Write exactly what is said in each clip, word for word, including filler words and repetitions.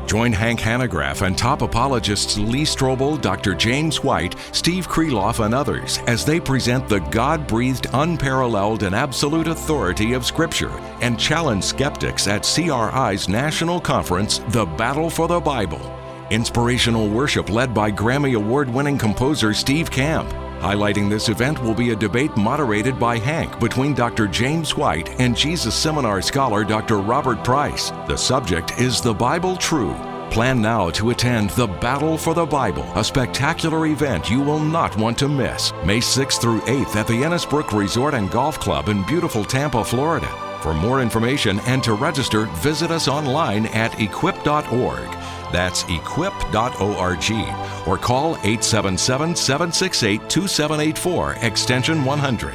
Join Hank Hanegraaff and top apologists Lee Strobel, Doctor James White, Steve Kreloff, and others as they present the God-breathed, unparalleled, and absolute authority of Scripture and challenge skeptics at C R I's national conference, The Battle for the Bible. Inspirational worship led by Grammy Award-winning composer Steve Camp. Highlighting this event will be a debate moderated by Hank between Doctor James White and Jesus Seminar scholar Doctor Robert Price. The subject is the Bible true? Plan now to attend the Battle for the Bible, a spectacular event you will not want to miss. May sixth through eighth at the Ennisbrook Resort and Golf Club in beautiful Tampa, Florida. For more information and to register, visit us online at equip dot org. That's equip dot org, or call eight seven seven, seven six eight, two seven eight four, extension one hundred.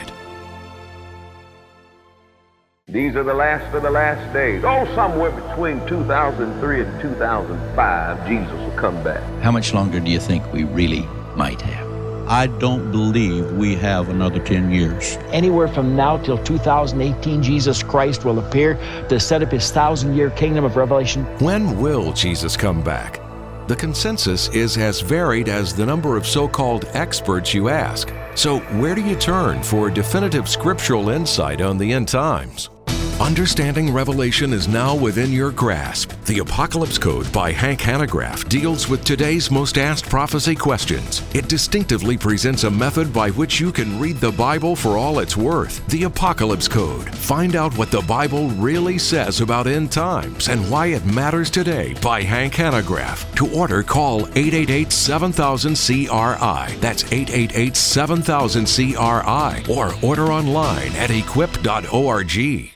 These are the last of the last days. Oh, somewhere between two thousand three and two thousand five, Jesus will come back. How much longer do you think we really might have? I don't believe we have another ten years. Anywhere from now till two thousand eighteen, Jesus Christ will appear to set up his thousand-year kingdom of Revelation. When will Jesus come back? The consensus is as varied as the number of so-called experts you ask. So where do you turn for definitive scriptural insight on the end times? Understanding Revelation is now within your grasp. The Apocalypse Code by Hank Hanegraaff deals with today's most asked prophecy questions. It distinctively presents a method by which you can read the Bible for all it's worth. The Apocalypse Code. Find out what the Bible really says about end times and why it matters today by Hank Hanegraaff. To order, call eight eight eight, seven thousand, C R I. That's eight eight eight, seven thousand, C R I. Or order online at equip dot org.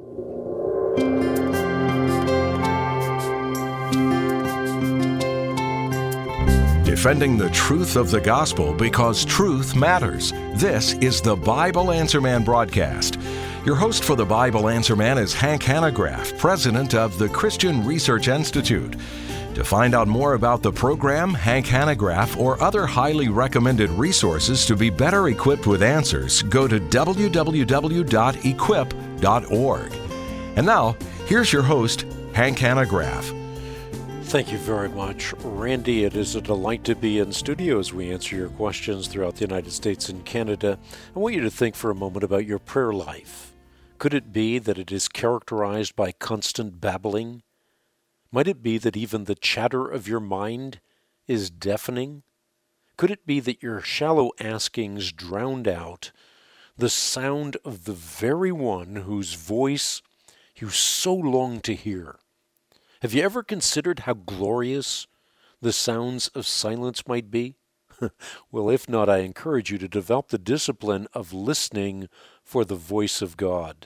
Defending the truth of the gospel because truth matters. This is the Bible Answer Man broadcast. Your host for the Bible Answer Man is Hank Hanegraaff, president of the Christian Research Institute. To find out more about the program, Hank Hanegraaff, or other highly recommended resources to be better equipped with answers, go to w w w dot equip dot org. And now, here's your host, Hank Hanegraaff. Thank you very much, Randy. It is a delight to be in studio as we answer your questions throughout the United States and Canada. I want you to think for a moment about your prayer life. Could it be that it is characterized by constant babbling? Might it be that even the chatter of your mind is deafening? Could it be that your shallow askings drowned out the sound of the very one whose voice you so long to hear? Have you ever considered how glorious the sounds of silence might be? Well, if not, I encourage you to develop the discipline of listening for the voice of God.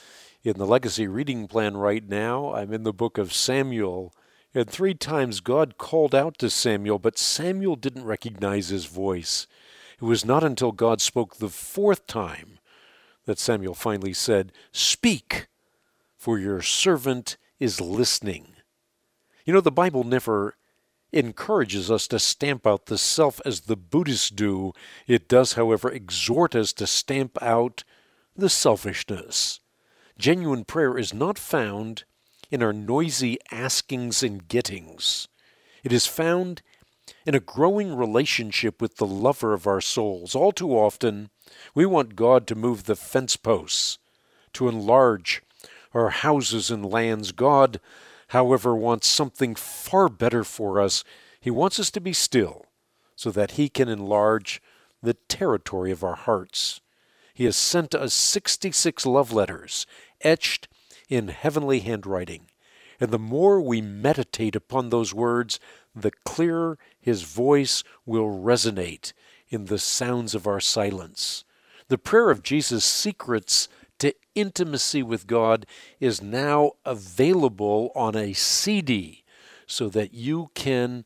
In the Legacy Reading Plan right now, I'm in the book of Samuel, and three times God called out to Samuel, but Samuel didn't recognize his voice. It was not until God spoke the fourth time that Samuel finally said, "Speak, for your servant is listening." You know, the Bible never encourages us to stamp out the self as the Buddhists do. It does, however, exhort us to stamp out the selfishness. Genuine prayer is not found in our noisy askings and gettings. It is found in a growing relationship with the lover of our souls. All too often, we want God to move the fence posts, to enlarge our houses and lands. God, however, wants something far better for us. He wants us to be still so that he can enlarge the territory of our hearts. He has sent us sixty-six love letters etched in heavenly handwriting. And the more we meditate upon those words, the clearer his voice will resonate in the sounds of our silence. The prayer of Jesus' secrets to intimacy with God is now available on a C D so that you can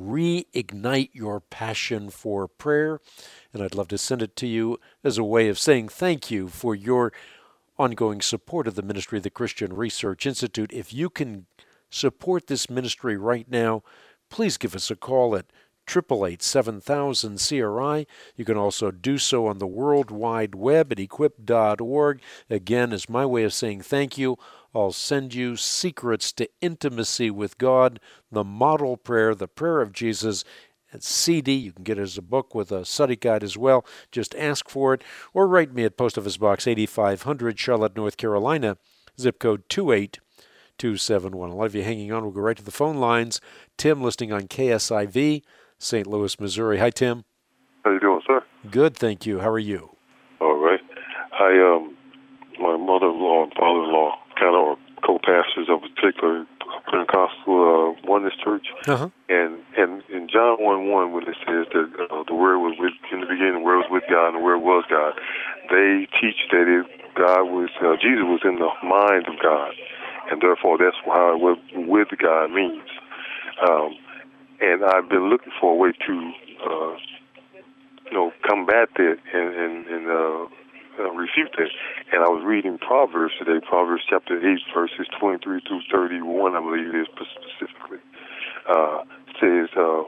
reignite your passion for prayer. And I'd love to send it to you as a way of saying thank you for your ongoing support of the ministry of the Christian Research Institute. If you can support this ministry right now, please give us a call at eight eight eight, seven thousand, C R I. You can also do so on the World Wide Web at equip dot org. Again, as my way of saying thank you, I'll send you Secrets to Intimacy with God, the model prayer, the prayer of Jesus, and C D. You can get it as a book with a study guide as well. Just ask for it, or write me at Post Office Box eighty-five hundred, Charlotte, North Carolina, zip code two eight two seven one. A lot of you hanging on. We'll go right to the phone lines. Tim, listening on K S I V, Saint Louis, Missouri. Hi, Tim. How you doing, sir? Good, thank you. How are you? All right. I, um, my mother-in-law and father-in-law kind of are co-pastors of a particular Pentecostal uh, Oneness church. Uh-huh. And, and in John one one, when it says that uh, the Word was with, in the beginning, the Word was with God, and the Word was God, they teach that it, God was, uh, Jesus was in the mind of God, and therefore that's how what with God means. Um, and I've been looking for a way to, uh, you know, combat that and, and, and uh, uh, refute that. And I was reading Proverbs today, Proverbs chapter eight, verses twenty-three through thirty-one, I believe it is specifically, uh, says, uh,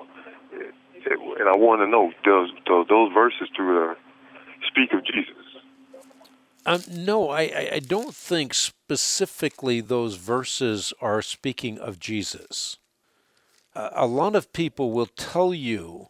and I want to know, does, does those verses through uh, speak of Jesus? Um, no, I, I don't think specifically those verses are speaking of Jesus. Uh, a lot of people will tell you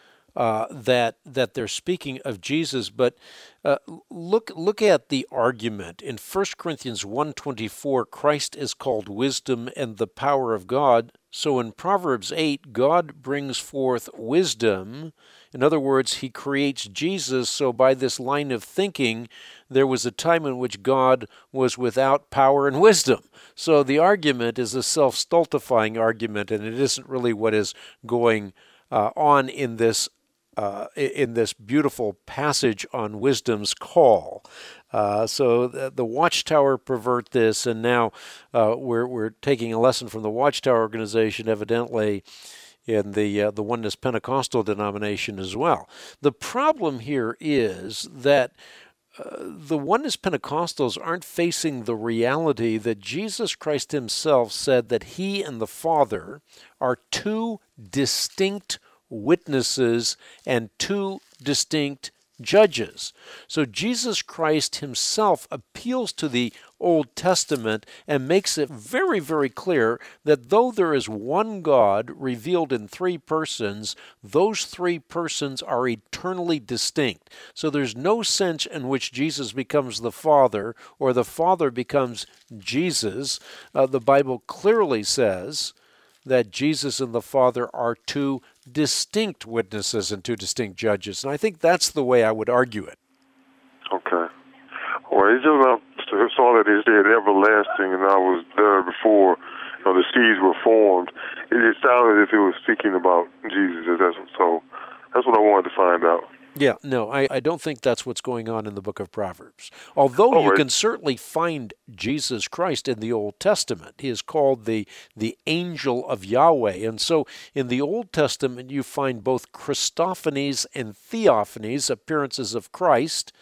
uh, that that they're speaking of Jesus, but uh, look look at the argument in First Corinthians one twenty-four. Christ is called wisdom and the power of God. So in Proverbs eight, God brings forth wisdom. In other words, he creates Jesus. So by this line of thinking, there was a time in which God was without power and wisdom. So the argument is a self-stultifying argument, and it isn't really what is going uh, on in this uh, in this beautiful passage on wisdom's call. Uh, so the, the Watchtower pervert this, and now uh, we're we're taking a lesson from the Watchtower organization, evidently, in the uh, the Oneness Pentecostal denomination as well. The problem here is that uh, the Oneness Pentecostals aren't facing the reality that Jesus Christ himself said that he and the Father are two distinct witnesses and two distinct judges. So Jesus Christ himself appeals to the Old Testament and makes it very, very clear that though there is one God revealed in three persons, those three persons are eternally distinct. So there's no sense in which Jesus becomes the Father or the Father becomes Jesus. Uh, the Bible clearly says that Jesus and the Father are two distinct witnesses and two distinct judges. And I think that's the way I would argue it. Okay. Well, it's just I saw that it said everlasting, and I was there before you know, the seas were formed. It, it sounded as if it was speaking about Jesus. That's, so that's what I wanted to find out. Yeah, no, I, I don't think that's what's going on in the book of Proverbs. Although oh, you right. can certainly find Jesus Christ in the Old Testament. He is called the, the angel of Yahweh. And so in the Old Testament, you find both Christophanies and theophanies, appearances of Christ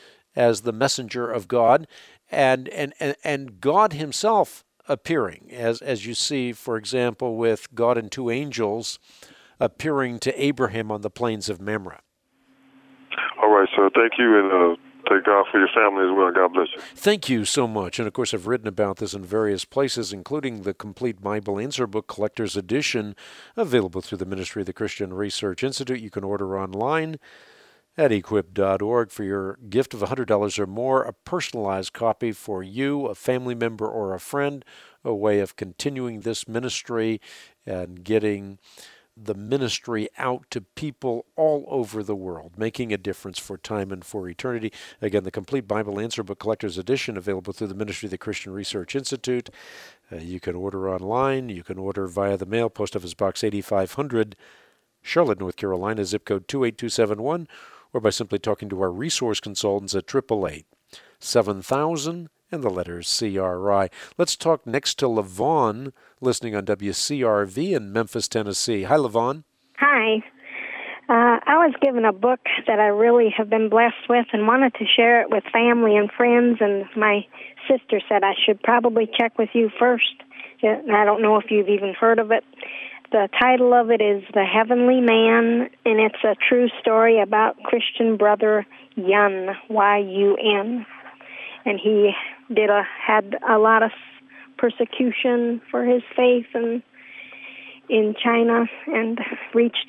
as the messenger of God, and and, and, and God himself appearing, as, as you see, for example, with God and two angels appearing to Abraham on the plains of Mamre. All right, sir. Thank you, and uh, thank God for your family as well. God bless you. Thank you so much. And, of course, I've written about this in various places, including the Complete Bible Answer Book Collector's Edition, available through the Ministry of the Christian Research Institute. You can order online at equip dot org for your gift of one hundred dollars or more, a personalized copy for you, a family member, or a friend, a way of continuing this ministry and getting the ministry out to people all over the world, making a difference for time and for eternity. Again, the Complete Bible Answer Book Collector's Edition, available through the Ministry of the Christian Research Institute. Uh, you can order online. You can order via the mail, Post Office Box eighty-five hundred, Charlotte, North Carolina, zip code two eight two seven one, or by simply talking to our resource consultants at eight eight eight, seven thousand and the letters C R I. Let's talk next to Levon, listening on W C R V in Memphis, Tennessee. Hi, Levon. Hi. Uh, I was given a book that I really have been blessed with and wanted to share it with family and friends, and my sister said I should probably check with you first. I don't know if you've even heard of it. The title of it is The Heavenly Man, and it's a true story about Christian brother Yun, Y U N. And he did a, had a lot of persecution for his faith and in China, and reached,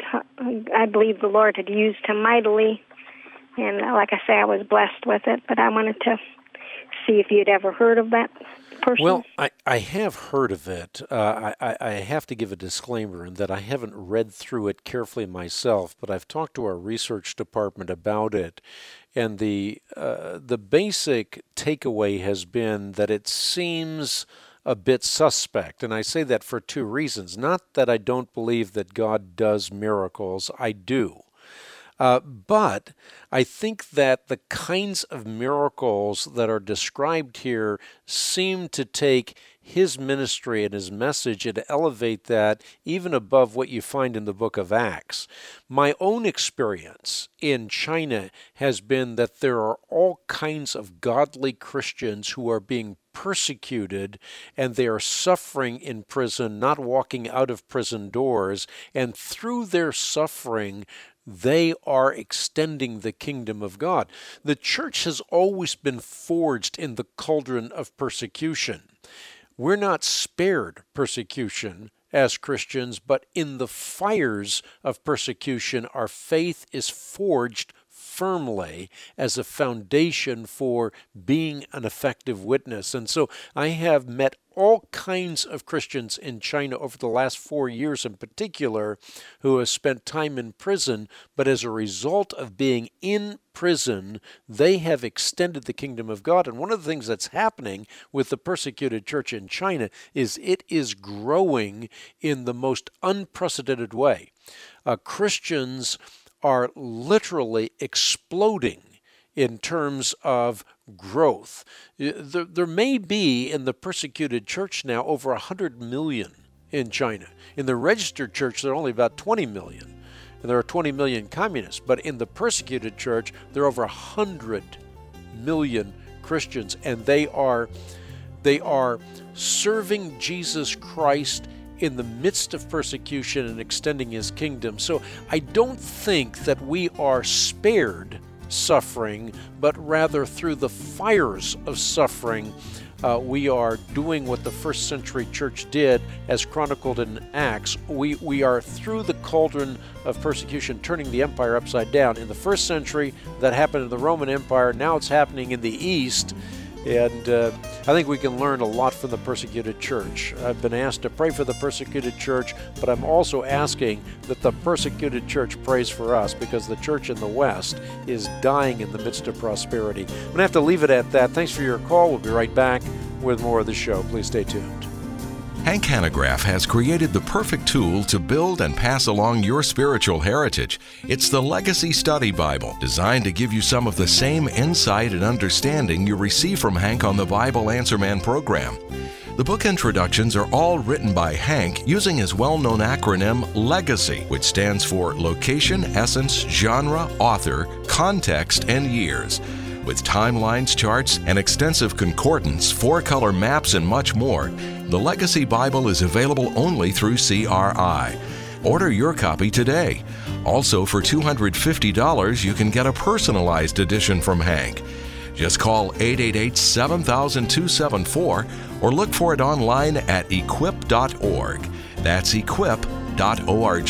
I believe the Lord had used him mightily. And like I say, I was blessed with it, but I wanted to see if you'd ever heard of that person. Well, I, I have heard of it. Uh, I, I have to give a disclaimer in that I haven't read through it carefully myself, but I've talked to our research department about it, and the uh, the basic takeaway has been that it seems a bit suspect, and I say that for two reasons. Not that I don't believe that God does miracles, I do. Uh, but I think that the kinds of miracles that are described here seem to take his ministry and his message and elevate that even above what you find in the book of Acts. My own experience in China has been that there are all kinds of godly Christians who are being persecuted, and they are suffering in prison, not walking out of prison doors, and through their suffering, they are extending the kingdom of God. The church has always been forged in the cauldron of persecution. We're not spared persecution as Christians, but in the fires of persecution, our faith is forged firmly as a foundation for being an effective witness. And so I have met all kinds of Christians in China over the last four years in particular who have spent time in prison, but as a result of being in prison, they have extended the kingdom of God. And one of the things that's happening with the persecuted church in China is it is growing in the most unprecedented way. Uh, Christians are literally exploding in terms of growth. There, there may be in the persecuted church now over one hundred million in China. In the registered church, there are only about twenty million, and there are twenty million communists. But in the persecuted church, there are over one hundred million Christians, and they are, they are serving Jesus Christ in the midst of persecution and extending his kingdom. So I don't think that we are spared suffering, but rather through the fires of suffering, uh, we are doing what the first century church did, as chronicled in Acts. We, we are through the cauldron of persecution, turning the empire upside down. In the first century, that happened in the Roman Empire. Now it's happening in the East. And uh, I think we can learn a lot from the persecuted church. I've been asked to pray for the persecuted church, but I'm also asking that the persecuted church prays for us, because the church in the West is dying in the midst of prosperity. I'm going to have to leave it at that. Thanks for your call. We'll be right back with more of the show. Please stay tuned. Hank Hanegraaff has created the perfect tool to build and pass along your spiritual heritage. It's the Legacy Study Bible, designed to give you some of the same insight and understanding you receive from Hank on the Bible Answer Man program. The book introductions are all written by Hank using his well-known acronym LEGACY, which stands for Location, Essence, Genre, Author, Context, and Years. With timelines, charts, and extensive concordance, four-color maps, and much more, the Legacy Bible is available only through C R I. Order your copy today. Also, for two hundred fifty dollars, you can get a personalized edition from Hank. Just call eight eight eight, seven thousand, two seven four or look for it online at equip dot org. That's equip dot org.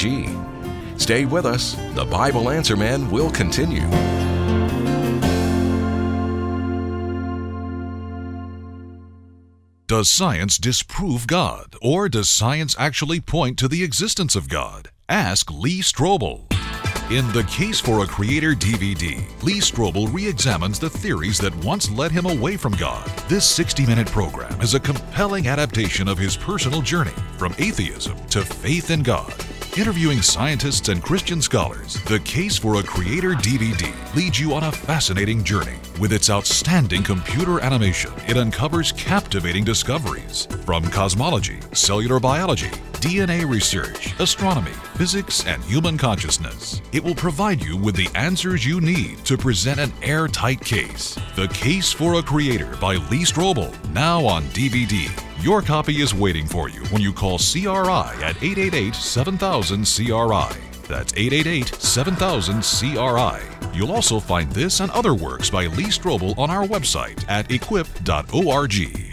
Stay with us. The Bible Answer Man will continue. Does science disprove God, or does science actually point to the existence of God? Ask Lee Strobel. In The Case for a Creator D V D, Lee Strobel re-examines the theories that once led him away from God. This sixty-minute program is a compelling adaptation of his personal journey from atheism to faith in God. Interviewing scientists and Christian scholars, The Case for a Creator D V D leads you on a fascinating journey. With its outstanding computer animation, it uncovers captivating discoveries from cosmology, cellular biology, D N A research, astronomy, physics, and human consciousness. It will provide you with the answers you need to present an airtight case. The Case for a Creator by Lee Strobel, now on D V D. Your copy is waiting for you when you call C R I at eight eight eight, seven thousand, C R I. That's eight eight eight, seven thousand, C R I. You'll also find this and other works by Lee Strobel on our website at equip dot org.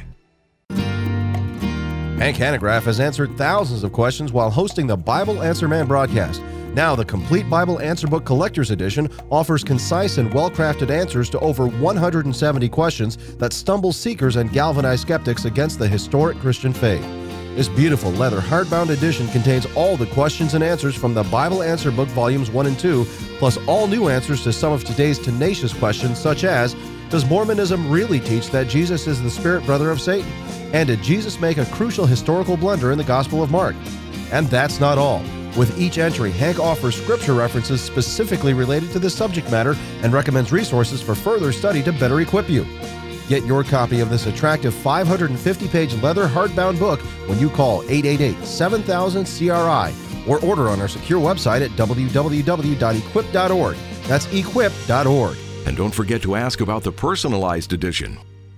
Hank Hanegraaff has answered thousands of questions while hosting the Bible Answer Man broadcast. Now, the Complete Bible Answer Book Collector's Edition offers concise and well-crafted answers to over one hundred seventy questions that stumble seekers and galvanize skeptics against the historic Christian faith. This beautiful leather hardbound edition contains all the questions and answers from the Bible Answer Book Volumes one and two, plus all new answers to some of today's tenacious questions such as, does Mormonism really teach that Jesus is the spirit brother of Satan? And did Jesus make a crucial historical blunder in the Gospel of Mark? And that's not all. With each entry, Hank offers scripture references specifically related to this subject matter and recommends resources for further study to better equip you. Get your copy of this attractive five hundred fifty page leather hardbound book when you call eight eight eight, seven thousand, C R I or order on our secure website at w w w dot equip dot org. That's equip dot org. And don't forget to ask about the personalized edition.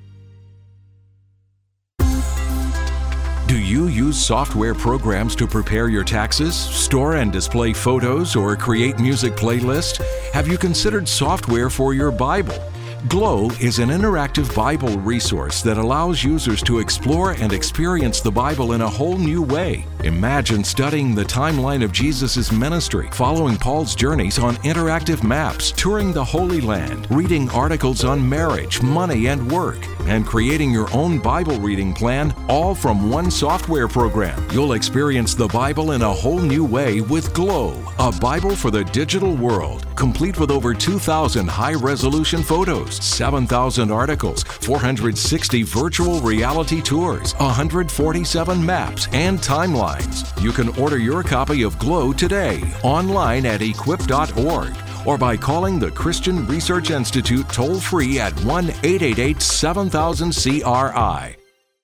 Do you use software programs to prepare your taxes, store and display photos, or create music playlists? Have you considered software for your Bible? Glow is an interactive Bible resource that allows users to explore and experience the Bible in a whole new way. Imagine studying the timeline of Jesus' ministry, following Paul's journeys on interactive maps, touring the Holy Land, reading articles on marriage, money, and work, and creating your own Bible reading plan, all from one software program. You'll experience the Bible in a whole new way with Glow, a Bible for the digital world, complete with over two thousand high-resolution photos, seven thousand articles, four hundred sixty virtual reality tours, one hundred forty-seven maps, and timelines. You can order your copy of Glow today online at equip dot org or by calling the Christian Research Institute toll-free at one eight eight eight, seven thousand, C R I.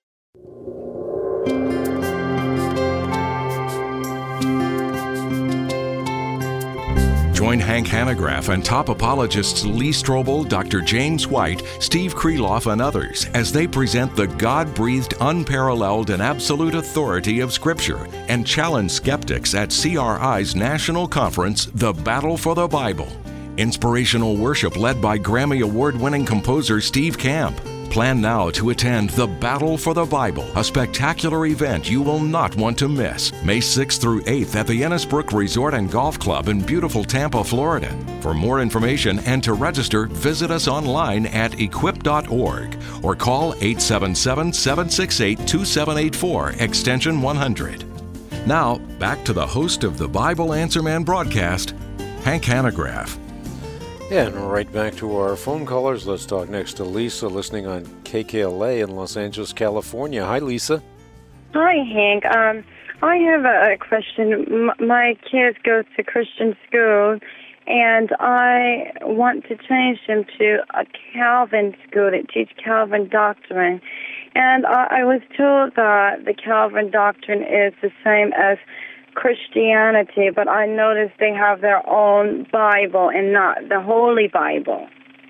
Join Hank Hanegraaff and top apologists Lee Strobel, Doctor James White, Steve Kreloff, and others as they present the God-breathed, unparalleled, and absolute authority of Scripture and challenge skeptics at C R I's national conference, The Battle for the Bible. Inspirational worship led by Grammy Award-winning composer Steve Camp. Plan now to attend The Battle for the Bible, a spectacular event you will not want to miss. May sixth through eighth at the Ennisbrook Resort and Golf Club in beautiful Tampa, Florida. For more information and to register, visit us online at equip dot org or call eight seven seven, seven six eight, two seven eight four, extension one hundred. Now, back to the host of the Bible Answer Man broadcast, Hank Hanegraaff. And right back to our phone callers. Let's talk next to Lisa, listening on K K L A in Los Angeles, California. Hi, Lisa. Hi, Hank. Um, I have a, a question. M- my kids go to Christian school, and I want to change them to a Calvin school that teach Calvin doctrine. And I, I was told that the Calvin doctrine is the same as Christianity, but I noticed they have their own Bible and not the Holy Bible.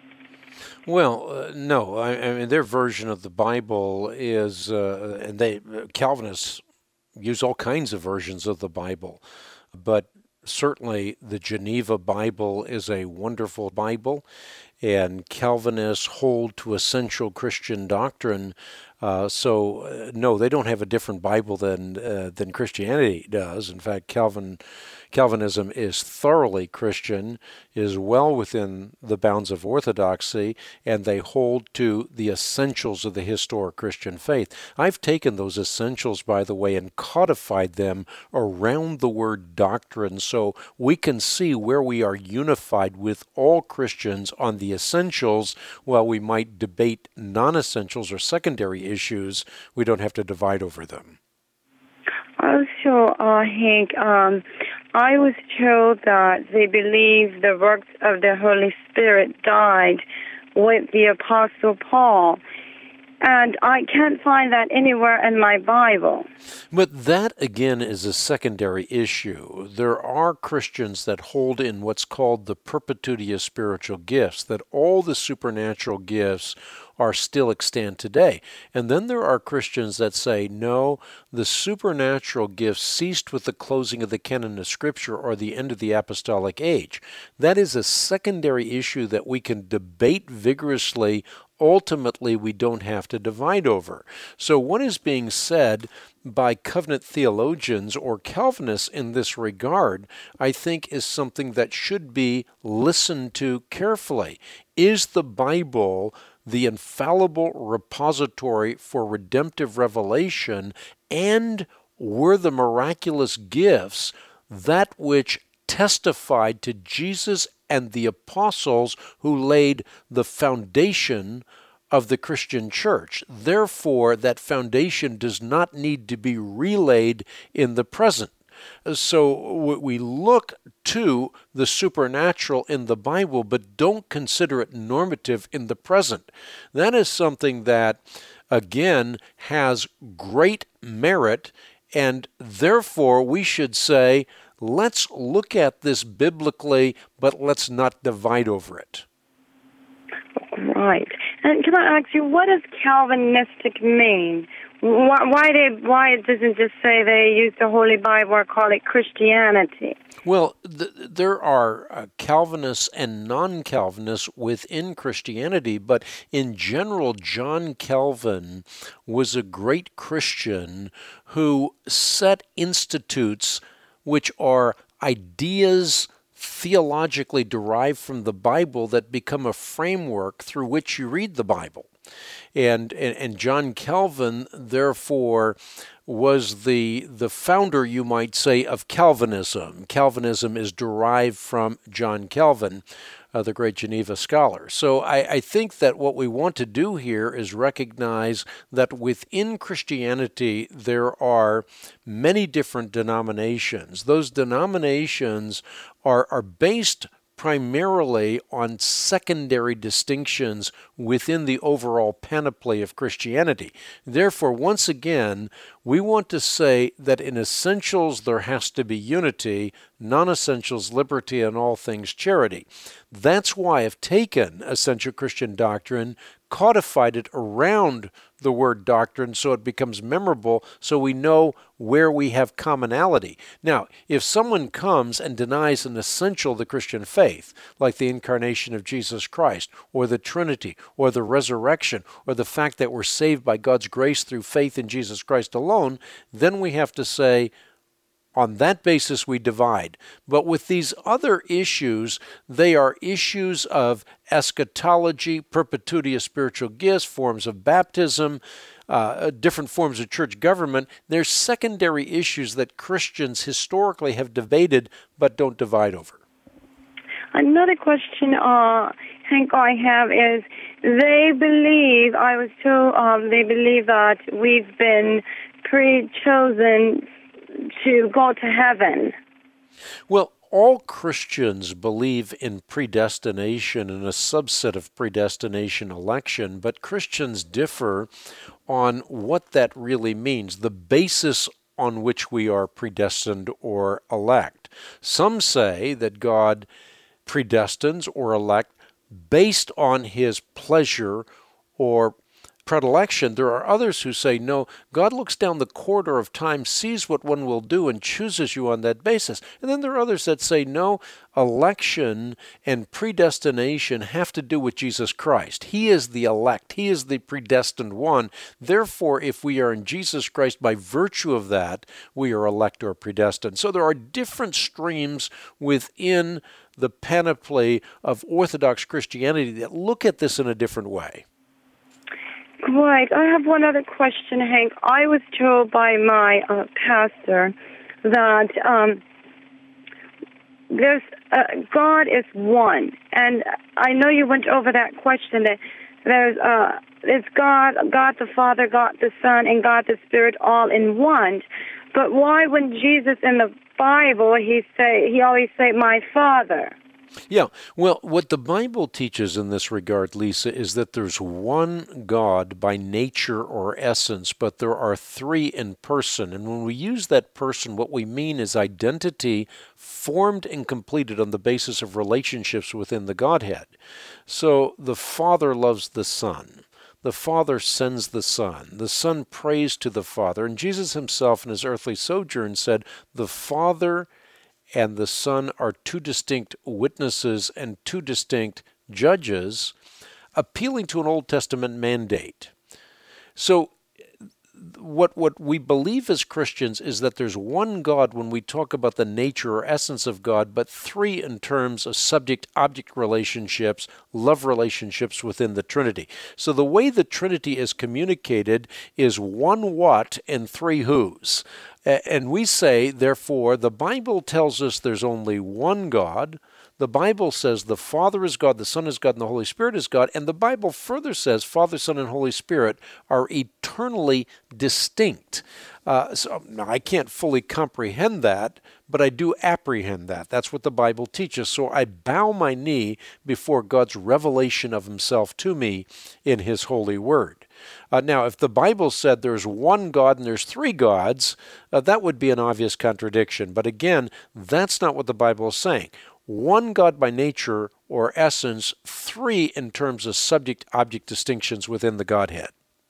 Well, uh, no. I, I mean, their version of the Bible is, uh, and they Calvinists use all kinds of versions of the Bible, but certainly the Geneva Bible is a wonderful Bible, and Calvinists hold to essential Christian doctrine. Uh, so, uh, no, they don't have a different Bible than uh, than Christianity does. In fact, Calvin Calvinism is thoroughly Christian, is well within the bounds of orthodoxy, and they hold to the essentials of the historic Christian faith. I've taken those essentials, by the way, and codified them around the word doctrine so we can see where we are unified with all Christians on the essentials, while we might debate non-essentials or secondary issues. We don't have to divide over them. Also, uh, Hank, um, I was told that they believe the works of the Holy Spirit died with the Apostle Paul, and I can't find that anywhere in my Bible. But that, again, is a secondary issue. There are Christians that hold in what's called the perpetuity of spiritual gifts, that all the supernatural gifts are still extant today. And then there are Christians that say, no, the supernatural gifts ceased with the closing of the canon of Scripture or the end of the apostolic age. That is a secondary issue that we can debate vigorously. Ultimately, we don't have to divide over. So what is being said by covenant theologians or Calvinists in this regard, I think, is something that should be listened to carefully. Is the Bible the infallible repository for redemptive revelation, and were the miraculous gifts that which testified to Jesus and the apostles who laid the foundation of the Christian church? Therefore, that foundation does not need to be relayed in the present. So we look to the supernatural in the Bible, but don't consider it normative in the present. That is something that, again, has great merit, and therefore we should say, let's look at this biblically, but let's not divide over it. Right. And can I ask you, what does Calvinistic mean? Why, why, they, why it doesn't just say they use the Holy Bible or call it Christianity? Well, th- there are uh, Calvinists and non-Calvinists within Christianity, but in general, John Calvin was a great Christian who set institutes which are ideas theologically derived from the Bible that become a framework through which you read the Bible. And, and, and John Calvin, therefore, was the, the founder, you might say, of Calvinism. Calvinism is derived from John Calvin, uh, the great Geneva scholar. So I, I think that what we want to do here is recognize that within Christianity there are many different denominations. Those denominations are, are based primarily on secondary distinctions within the overall panoply of Christianity. Therefore, once again, we want to say that in essentials there has to be unity, non-essentials liberty, and all things charity. That's why I've taken essential Christian doctrine, codified it around the word doctrine so it becomes memorable, so we know where we have commonality. Now, if someone comes and denies an essential of the Christian faith, like the incarnation of Jesus Christ, or the Trinity, or the resurrection, or the fact that we're saved by God's grace through faith in Jesus Christ alone, then we have to say, on that basis we divide. But with these other issues, they are issues of eschatology, perpetuity of spiritual gifts, forms of baptism, uh, different forms of church government. They're secondary issues that Christians historically have debated but don't divide over. Another question, uh, Hank, I have is, they believe, I was told, um, they believe that we've been pre-chosen to go to heaven. Well, all Christians believe in predestination and a subset of predestination election, but Christians differ on what that really means, the basis on which we are predestined or elect. Some say that God predestines or elect based on his pleasure or predilection. There are others who say, no, God looks down the corridor of time, sees what one will do, and chooses you on that basis. And then there are others that say, no, election and predestination have to do with Jesus Christ. He is the elect. He is the predestined one. Therefore, if we are in Jesus Christ, by virtue of that, we are elect or predestined. So there are different streams within the panoply of Orthodox Christianity that look at this in a different way. Right. I have one other question, Hank. I was told by my uh, pastor that um, there's uh, God is one, and I know you went over that question. That there's uh, it's God, God the Father, God the Son, and God the Spirit, all in one. But why, when Jesus in the Bible, he say he always say, "My Father"? Yeah, well, what the Bible teaches in this regard, Lisa, is that there's one God by nature or essence, but there are three in person. And when we use that person, what we mean is identity formed and completed on the basis of relationships within the Godhead. So the Father loves the Son. the Father sends the Son. The Son prays to the Father. And Jesus himself in his earthly sojourn said, the Father and the Son are two distinct witnesses and two distinct judges, appealing to an Old Testament mandate. So what what we believe as Christians is that there's one God when we talk about the nature or essence of God, but three in terms of subject-object relationships, love relationships within the Trinity. So the way the Trinity is communicated is one what and three whos. And we say, therefore, the Bible tells us there's only one God. The Bible says the Father is God, the Son is God, and the Holy Spirit is God. And the Bible further says Father, Son, and Holy Spirit are eternally distinct. Uh, so now I can't fully comprehend that, but I do apprehend that. That's what the Bible teaches. So I bow my knee before God's revelation of himself to me in his holy word. Uh, now, if the Bible said there's one God and there's three gods, uh, that would be an obvious contradiction. But again, that's not what the Bible is saying. One God by nature or essence, three in terms of subject-object distinctions within the Godhead.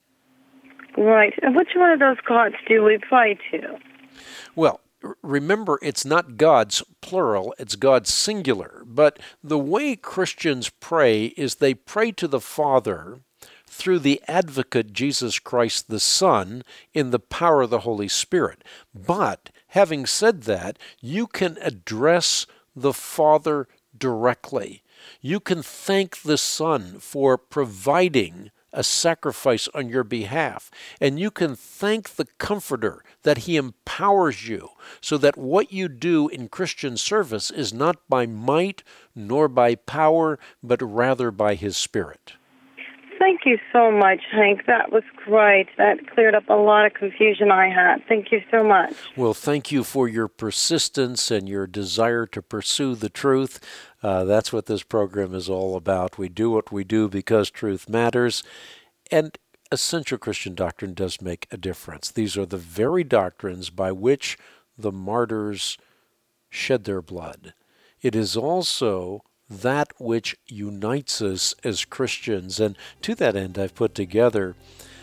Right. And which one of those gods do we pray to? Well, remember, it's not gods, plural, it's gods, singular. But the way Christians pray is they pray to the Father through the advocate, Jesus Christ the Son, in the power of the Holy Spirit. But, having said that, you can address the Father directly. You can thank the Son for providing a sacrifice on your behalf. And you can thank the Comforter that he empowers you so that what you do in Christian service is not by might nor by power, but rather by his Spirit. Thank you so much, Hank. That was great. That cleared up a lot of confusion I had. Thank you so much. Well, thank you for your persistence and your desire to pursue the truth. Uh, that's what this program is all about. We do what we do because truth matters. And essential Christian doctrine does make a difference. These are the very doctrines by which the martyrs shed their blood. It is also that which unites us as Christians. And to that end, I've put together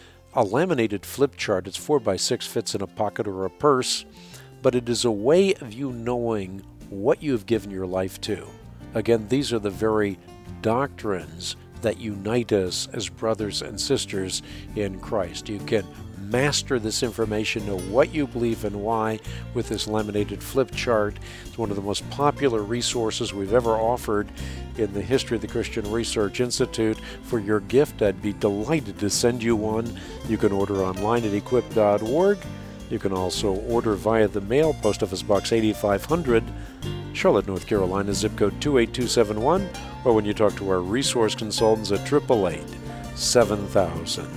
a laminated flip chart. It's four by six, fits in a pocket or a purse, but it is a way of you knowing what you have given your life to. Again, these are the very doctrines that unite us as brothers and sisters in Christ. You can master this information, know what you believe and why with this laminated flip chart. It's one of the most popular resources we've ever offered in the history of the Christian Research Institute. For your gift, I'd be delighted to send you one. You can order online at equip dot org. You can also order via the mail, Post Office Box eighty-five hundred, Charlotte, North Carolina, zip code two eight two seven one, or when you talk to our resource consultants at eight eight eight, seven thousand.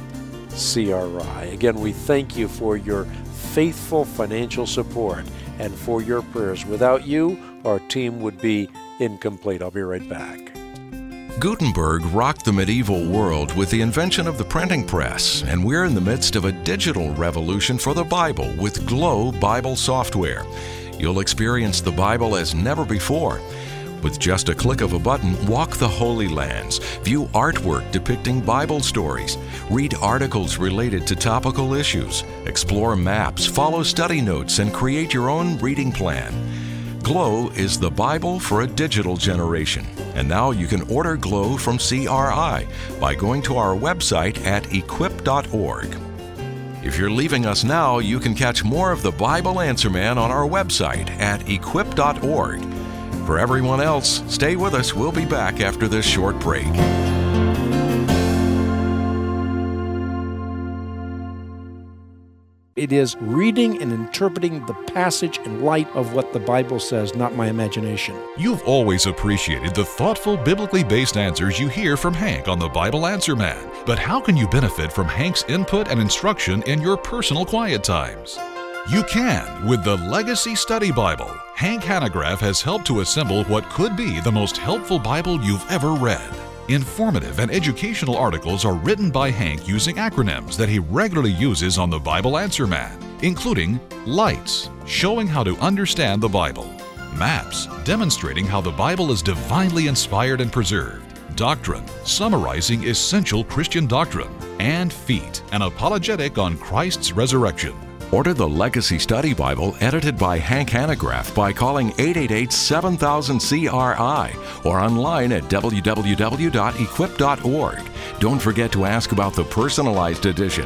C R I. Again, we thank you for your faithful financial support and for your prayers. Without you, our team would be incomplete. I'll be right back. Gutenberg rocked the medieval world with the invention of the printing press, and we're in the midst of a digital revolution for the Bible with Glow Bible software. You'll experience the Bible as never before. With just a click of a button, walk the Holy Lands, view artwork depicting Bible stories, read articles related to topical issues, explore maps, follow study notes, and create your own reading plan. Glow is the Bible for a digital generation. And now you can order Glow from C R I by going to our website at equip dot org. If you're leaving us now, you can catch more of the Bible Answer Man on our website at equip dot org. For everyone else, stay with us. We'll be back after this short break. It is reading and interpreting the passage in light of what the Bible says, not my imagination. You've always appreciated the thoughtful, biblically based answers you hear from Hank on the Bible Answer Man. But how can you benefit from Hank's input and instruction in your personal quiet times? You can with the Legacy Study Bible. Hank Hanegraaff has helped to assemble what could be the most helpful Bible you've ever read. Informative and educational articles are written by Hank using acronyms that he regularly uses on the Bible Answer Man, including LIGHTS, showing how to understand the Bible, MAPS, demonstrating how the Bible is divinely inspired and preserved, Doctrine, summarizing essential Christian doctrine. And Feet, an apologetic on Christ's resurrection. Order the Legacy Study Bible edited by Hank Hanegraaff by calling eight eight eight, seven thousand, C R I or online at w w w dot equip dot org. Don't forget to ask about the personalized edition.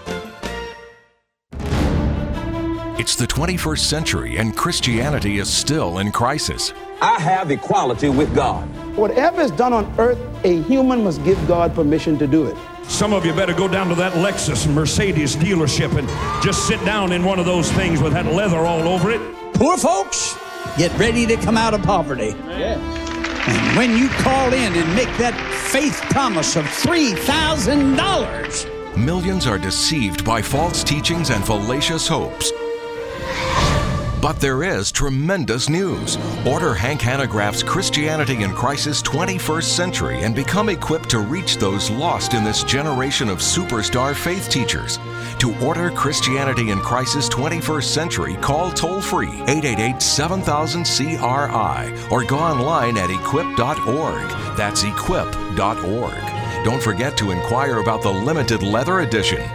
It's the twenty-first century and Christianity is still in crisis. I have equality with God. Whatever is done on earth, a human must give God permission to do it. Some of you better go down to that Lexus Mercedes dealership and just sit down in one of those things with that leather all over it. Poor folks, get ready to come out of poverty. Yes. And when you call in and make that faith promise of three thousand dollars. Millions are deceived by false teachings and fallacious hopes. But there is tremendous news. Order Hank Hanegraaff's Christianity in Crisis twenty-first Century and become equipped to reach those lost in this generation of superstar faith teachers. To order Christianity in Crisis twenty-first Century, call toll-free eight eight eight, seven thousand, C R I or go online at equip dot org. That's equip dot org. Don't forget to inquire about the limited leather edition.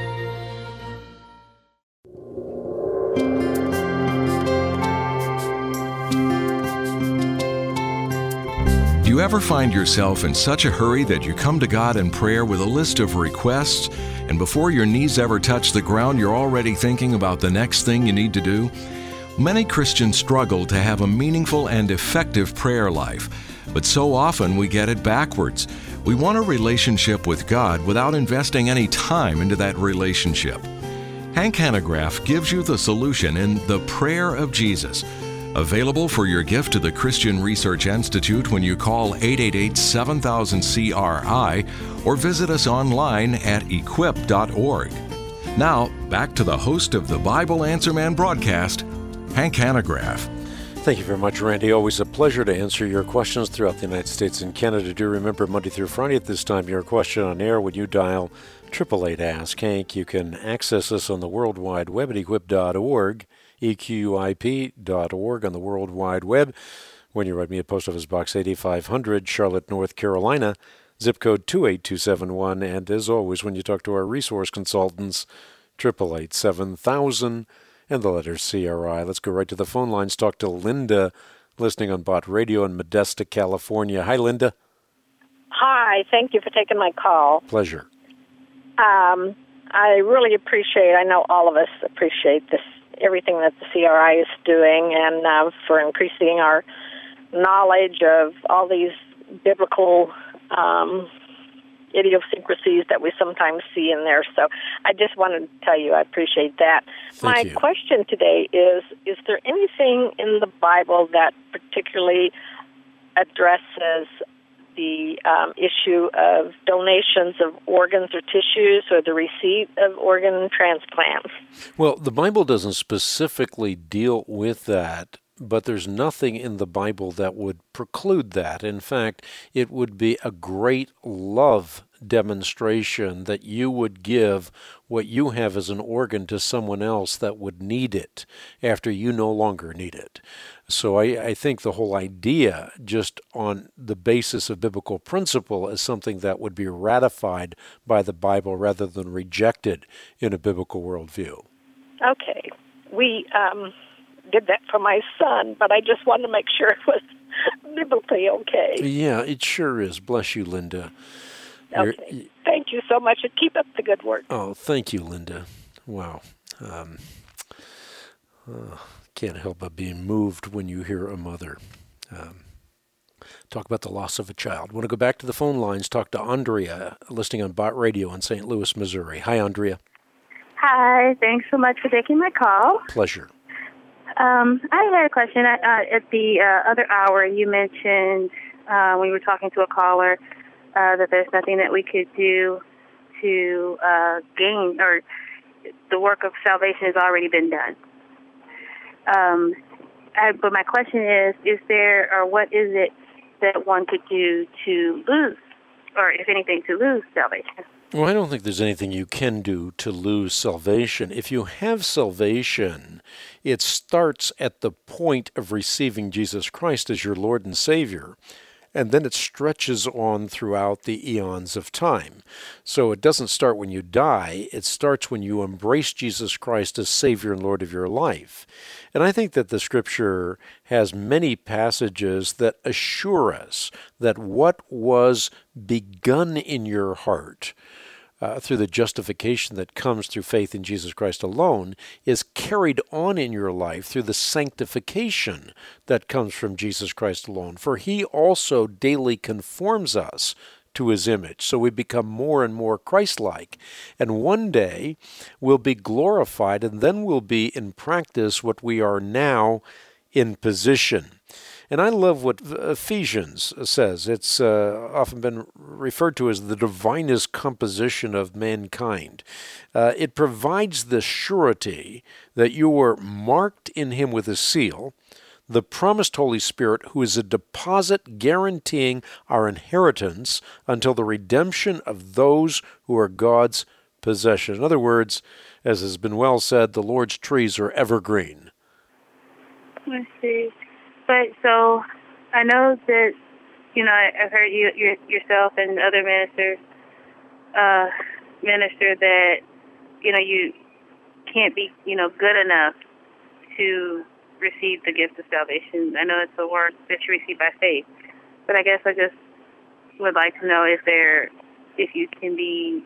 Do you ever find yourself in such a hurry that you come to God in prayer with a list of requests, and before your knees ever touch the ground, you're already thinking about the next thing you need to do? Many Christians struggle to have a meaningful and effective prayer life, but so often we get it backwards. We want a relationship with God without investing any time into that relationship. Hank Hanegraaff gives you the solution in The Prayer of Jesus. Available for your gift to the Christian Research Institute when you call eight eight eight, seven thousand, C R I or visit us online at equip dot org. Now, back to the host of the Bible Answer Man broadcast, Hank Hanegraaff. Thank you very much, Randy. Always a pleasure to answer your questions throughout the United States and Canada. Do remember, Monday through Friday at this time, your question on air when you dial eight eight eight, ask Hank. You can access us on the World Wide Web at equip dot org. E Q I P dot org on the World Wide Web. When you write me at Post Office Box eighty-five hundred, Charlotte, North Carolina, zip code two eight two seven one. And as always, when you talk to our resource consultants, eight eight eight, seven thousand and the letter C R I. Let's go right to the phone lines. Talk to Linda, listening on Bott Radio in Modesto, California. Hi, Linda. Hi. Thank you for taking my call. Pleasure. Um, I really appreciate, I know all of us appreciate this, everything that the C R I is doing, and uh, for increasing our knowledge of all these biblical um, idiosyncrasies that we sometimes see in there. So I just wanted to tell you I appreciate that. Thank My you. question today is, is there anything in the Bible that particularly addresses the um, issue of donations of organs or tissues or the receipt of organ transplants? Well, the Bible doesn't specifically deal with that, but there's nothing in the Bible that would preclude that. In fact, it would be a great love demonstration that you would give what you have as an organ to someone else that would need it after you no longer need it. So I, I think the whole idea, just on the basis of biblical principle, is something that would be ratified by the Bible rather than rejected in a biblical worldview. Okay. We um, did that for my son, but I just wanted to make sure it was biblically okay. Yeah, it sure is. Bless you, Linda. Okay. You're, thank you so much, and keep up the good work. Oh, thank you, Linda. Wow. Um, uh, can't help but being moved when you hear a mother um, talk about the loss of a child. Want to go back to the phone lines, talk to Andrea, listening on Bott Radio in Saint Louis, Missouri. Hi, Andrea. Hi, thanks so much for taking my call. Pleasure. Um, I had a question. Uh, at the uh, other hour, you mentioned uh, when you were talking to a caller uh, that there's nothing that we could do to uh, gain, or the work of salvation has already been done. Um, I, but my question is, is there, or what is it that one could do to lose, or if anything, to lose salvation? Well, I don't think there's anything you can do to lose salvation. If you have salvation, it starts at the point of receiving Jesus Christ as your Lord and Savior. and then it stretches on throughout the eons of time. So it doesn't start when you die, it starts when you embrace Jesus Christ as Savior and Lord of your life. And I think that the Scripture has many passages that assure us that what was begun in your heart Uh, through the justification that comes through faith in Jesus Christ alone, is carried on in your life through the sanctification that comes from Jesus Christ alone. For he also daily conforms us to his image, so we become more and more Christ-like. And one day we'll be glorified, and then we'll be in practice what we are now in position. And I love what Ephesians says. It's uh, often been referred to as the divinest composition of mankind. Uh, it provides the surety that you were marked in him with a seal, the promised Holy Spirit, who is a deposit guaranteeing our inheritance until the redemption of those who are God's possession. In other words, as has been well said, the Lord's trees are evergreen. I see. But so I know that, you know, I've heard you, you yourself and other ministers uh, minister that, you know, you can't be, you know, good enough to receive the gift of salvation. I know it's a word that you receive by faith, but I guess I just would like to know if there, if you can be,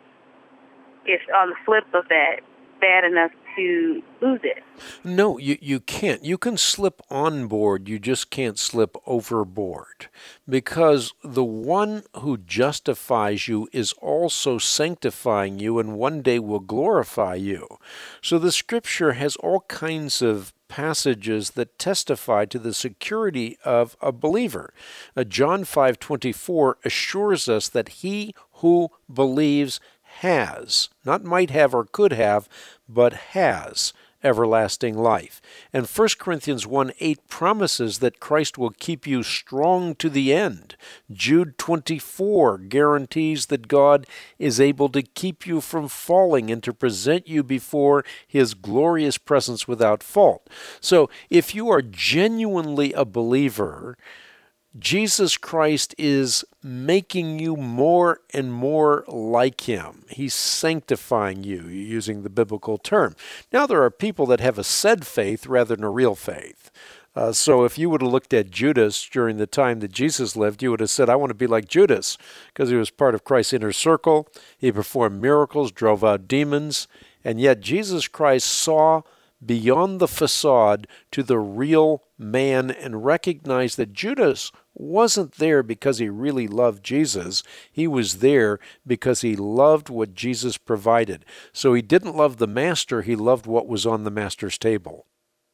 if on the flip of that, bad enough to lose it. No, you, you can't. You can slip on board, you just can't slip overboard. Because the one who justifies you is also sanctifying you and one day will glorify you. So the Scripture has all kinds of passages that testify to the security of a believer. Uh, John five twenty-four assures us that he who believes has, not might have or could have, but has everlasting life. And First Corinthians one eight promises that Christ will keep you strong to the end. Jude twenty-four guarantees that God is able to keep you from falling and to present you before his glorious presence without fault. So if you are genuinely a believer, Jesus Christ is making you more and more like him. He's sanctifying you, using the biblical term. Now, there are people that have a said faith rather than a real faith. Uh, so if you would have looked at Judas during the time that Jesus lived, you would have said, I want to be like Judas, because he was part of Christ's inner circle. He performed miracles, drove out demons, and yet Jesus Christ saw beyond the facade to the real man and recognized that Judas wasn't there because he really loved Jesus. He was there because he loved what Jesus provided. So he didn't love the master, he loved what was on the master's table.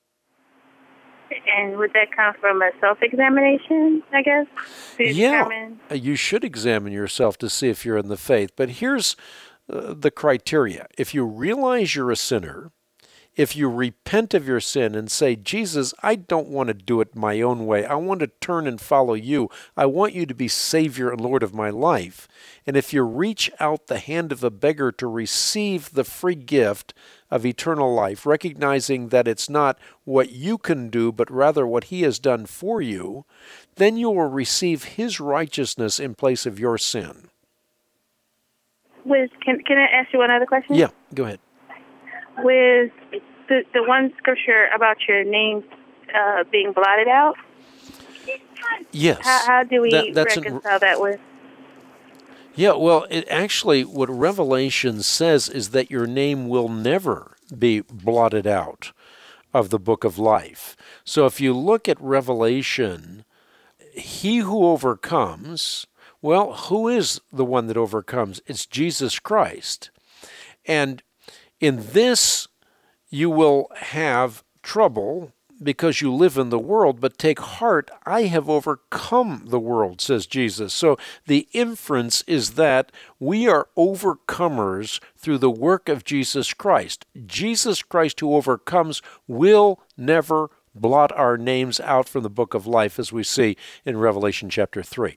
And would that come from a self-examination, I guess? To yeah, determine? You should examine yourself to see if you're in the faith. But here's uh, the criteria. If you realize you're a sinner, if you repent of your sin and say, Jesus, I don't want to do it my own way. I want to turn and follow you. I want you to be Savior and Lord of my life. And if you reach out the hand of a beggar to receive the free gift of eternal life, recognizing that it's not what you can do, but rather what he has done for you, then you will receive his righteousness in place of your sin. With, can, can I ask you one other question? Yeah, go ahead. With the, the one scripture about your name uh, being blotted out? Yes. How, how do we that, that's reconcile an, that with? Yeah, well, it actually, what Revelation says is that your name will never be blotted out of the book of life. So if you look at Revelation, he who overcomes, well, who is the one that overcomes? It's Jesus Christ. And in this, you will have trouble because you live in the world, but take heart, I have overcome the world, says Jesus. So the inference is that we are overcomers through the work of Jesus Christ. Jesus Christ who overcomes will never blot our names out from the book of life, as we see in Revelation chapter three.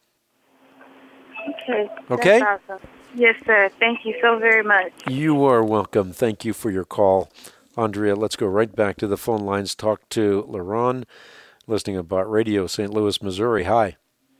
Okay. Okay? That's awesome. Yes, sir. Thank you so very much. You are welcome. Thank you for your call, Andrea. Let's go right back to the phone lines. Talk to LaRon, listening about Radio Saint Louis, Missouri. Hi.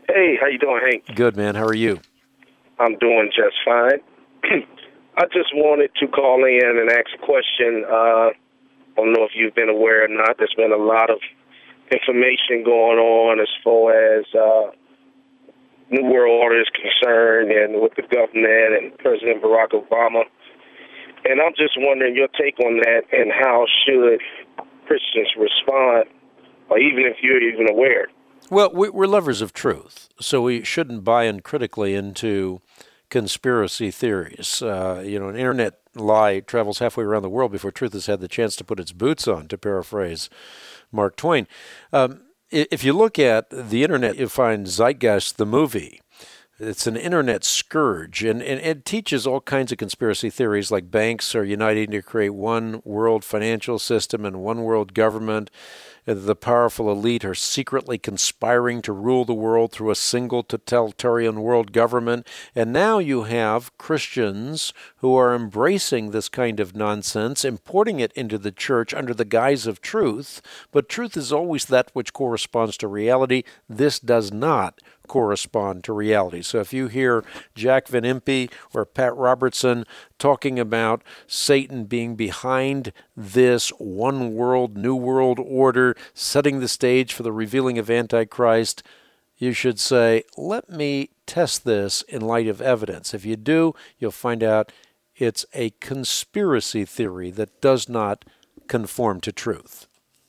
Hey, how you doing, Hank? Good, man. How are you? I'm doing just fine. I just wanted to call in and ask a question. Uh, I don't know if you've been aware or not. There's been a lot of information going on as far as uh, New World Order is concerned and with the government and President Barack Obama. And I'm just wondering your take on that and how should Christians respond, or even if you're even aware. Well, we're lovers of truth, so we shouldn't buy uncritically into conspiracy theories. Uh, you know, an internet lie travels halfway around the world before truth has had the chance to put its boots on, to paraphrase Mark Twain. Um, if you look at the internet, you find Zeitgeist, the movie. It's an internet scourge, and, and it teaches all kinds of conspiracy theories, like banks are uniting to create one world financial system and one world government. The powerful elite are secretly conspiring to rule the world through a single totalitarian world government. And now you have Christians who are embracing this kind of nonsense, importing it into the church under the guise of truth. But truth is always that which corresponds to reality. This does not correspond to reality. So if you hear Jack Van Impe or Pat Robertson talking about Satan being behind this one world, new world order, setting the stage for the revealing of Antichrist, you should say, let me test this in light of evidence. If you do, you'll find out it's a conspiracy theory that does not conform to truth.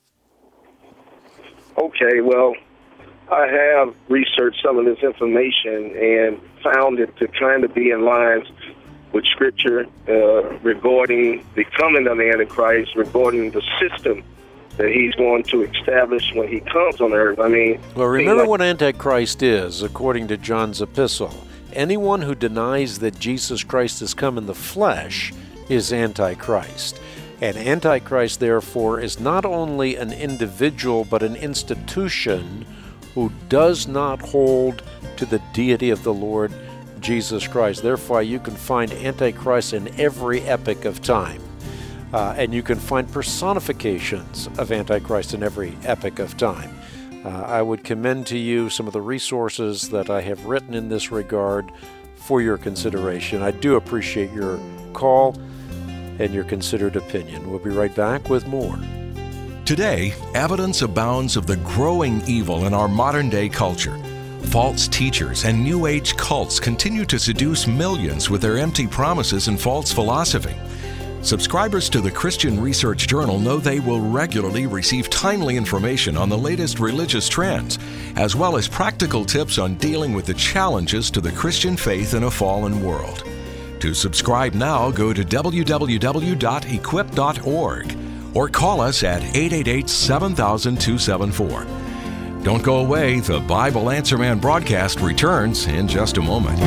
Okay, well, I have researched some of this information and found it to kind of be in line with Scripture uh, regarding the coming of the Antichrist, regarding the system that he's going to establish when he comes on earth. I mean, well, remember like, what Antichrist is, according to John's epistle. Anyone who denies that Jesus Christ has come in the flesh is Antichrist. And Antichrist, therefore, is not only an individual, but an institution who does not hold to the deity of the Lord Jesus Christ. Therefore, you can find Antichrist in every epoch of time. Uh, and you can find personifications of Antichrist in every epoch of time. Uh, I would commend to you some of the resources that I have written in this regard for your consideration. I do appreciate your call and your considered opinion. We'll be right back with more. Today, evidence abounds of the growing evil in our modern-day culture. False teachers and New Age cults continue to seduce millions with their empty promises and false philosophy. Subscribers to the Christian Research Journal know they will regularly receive timely information on the latest religious trends, as well as practical tips on dealing with the challenges to the Christian faith in a fallen world. To subscribe now, go to w w w dot equip dot org. or call us at eight eight eight, seven thousand, two seven four. Don't go away. The Bible Answer Man broadcast returns in just a moment.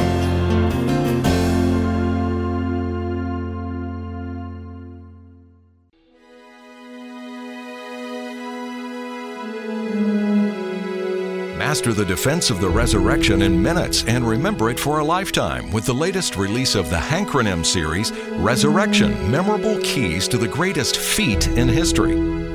Master the defense of the resurrection in minutes and remember it for a lifetime with the latest release of the Hankronym series, Resurrection, Memorable Keys to the Greatest Feat in History.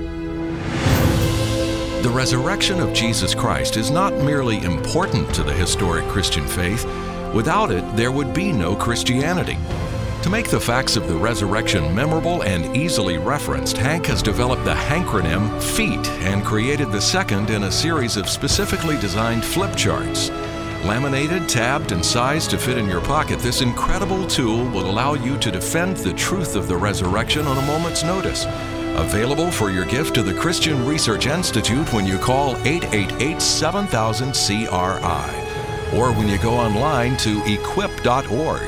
The resurrection of Jesus Christ is not merely important to the historic Christian faith. Without it, there would be no Christianity. To make the facts of the resurrection memorable and easily referenced, Hank has developed the Hankronym Feat and created the second in a series of specifically designed flip charts. Laminated, tabbed, and sized to fit in your pocket, this incredible tool will allow you to defend the truth of the resurrection on a moment's notice. Available for your gift to the Christian Research Institute when you call eight eight eight, seven thousand, C R I or when you go online to equip dot org.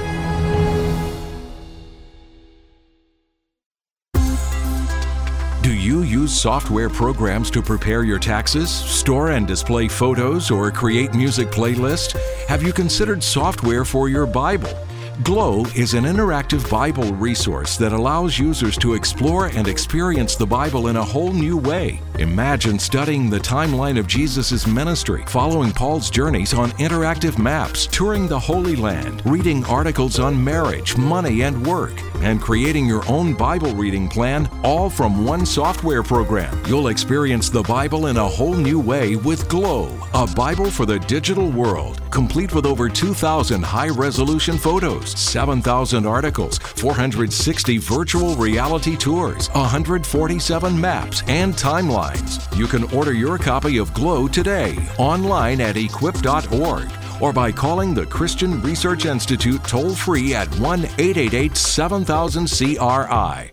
Do you use software programs to prepare your taxes, store and display photos, or create music playlists? Have you considered software for your Bible? Glow is an interactive Bible resource that allows users to explore and experience the Bible in a whole new way. Imagine studying the timeline of Jesus' ministry, following Paul's journeys on interactive maps, touring the Holy Land, reading articles on marriage, money, and work. and creating your own Bible reading plan, all from one software program. You'll experience the Bible in a whole new way with Glow, a Bible for the digital world, complete with over two thousand high-resolution photos, seven thousand articles, four hundred sixty virtual reality tours, one hundred forty-seven maps, and timelines. You can order your copy of Glow today online at equip dot org or by calling the Christian Research Institute toll-free at one eight eight eight seven thousand C R I.